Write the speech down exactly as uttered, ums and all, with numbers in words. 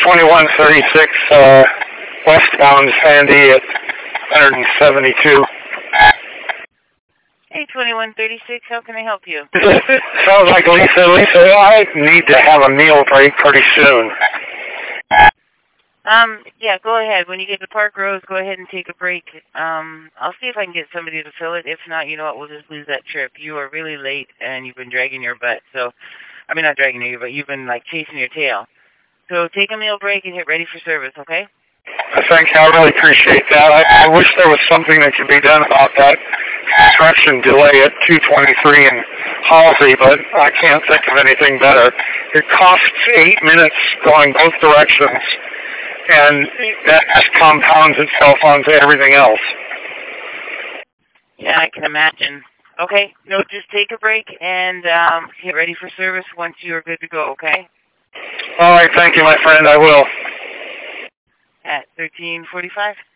twenty-one thirty-six, uh, westbound Sandy at one seventy-two. Hey, twenty-one thirty-six, how can I help you? Sounds like Lisa. Lisa, I need to have a meal break pretty soon. Um, yeah, go ahead. When you get to Park Rose, go ahead and take a break. Um, I'll see if I can get somebody to fill it. If not, you know what, we'll just lose that trip. You are really late, and you've been dragging your butt. So, I mean, not dragging you, but you've been, like, chasing your tail. So take a meal break and get ready for service, okay? Thank you. I really appreciate that. I, I wish there was something that could be done about that construction delay at two twenty-three in Halsey, but I can't think of anything better. It costs eight minutes going both directions, and that just compounds itself onto everything else. Yeah, I can imagine. Okay, no, just take a break and um, get ready for service once you're good to go, okay? All right, thank you, my friend. I will. At thirteen forty-five.